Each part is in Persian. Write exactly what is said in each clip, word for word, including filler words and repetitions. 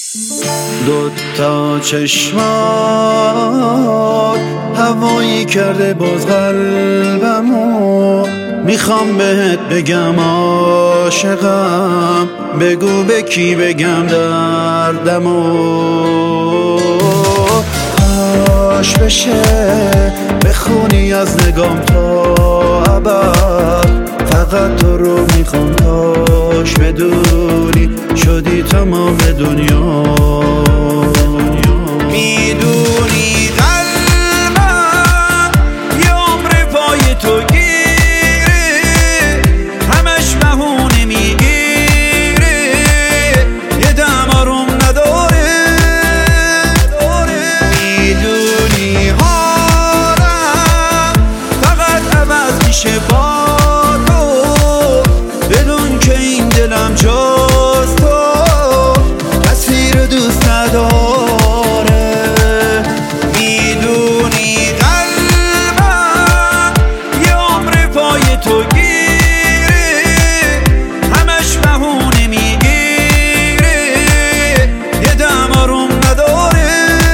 دو تا چشمات هوایی کرده باز قلبمو، میخوام بهت بگم عاشقم، بگو به کی بگم دردمو. کاش بشه بخونی از نگام تا ابد، فقط تو رو میخوام، کاش بدونی شدی تمام دنیا. میدونی قلبم یه عمر پای تو گیره، همش بهونه میگیره، یه دم آروم نداره. میدونی حالم فقط عوض میشه با تو، بدون که این دلم جز تو کسی رو دوست نداره. میدونی قلبم یه عمر پای تو گیره، همش بهونه میگیره، یه دم آروم نداره.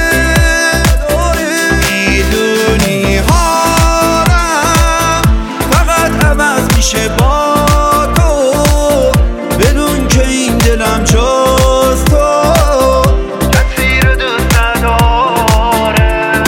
میدونی حالم فقط عوض میشه با تو، بدون که این دلم جز تو کسی رو دوست نداره.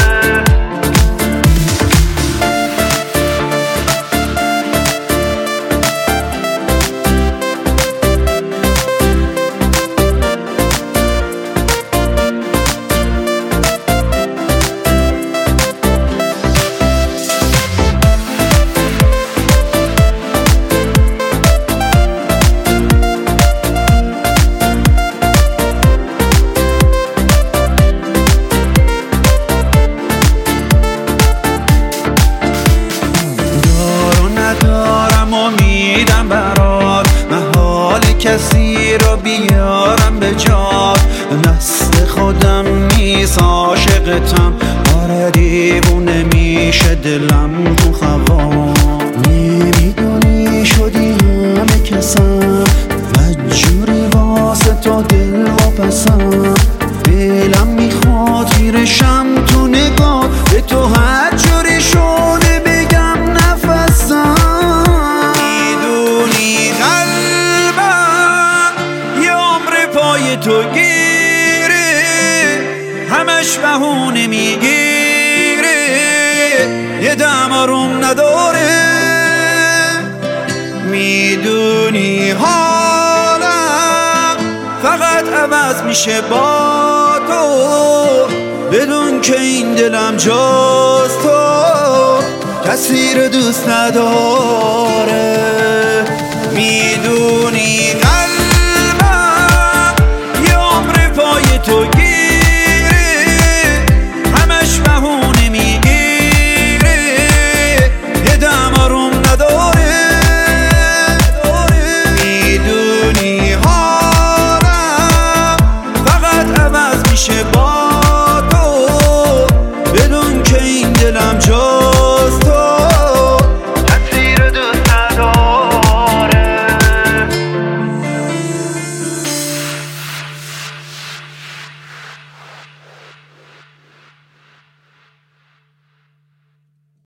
میدم برات محال کسی رو بیارم به جات، مثل خودم نیست عاشقتم، آره دیوونه میشه دلم تو هوا. نمیدونی شدی همه کسم و جوری واسه تو دل واپسم، دلم میخواد گیرشم تو نگاه به تو، هر جوری شده بگم نفسم. تو گیره همش بهونه میگیره، یه دم آروم نداره. میدونی حالم فقط عوض میشه با تو، بدون که این دلم جز تو کسی رو دوست نداره.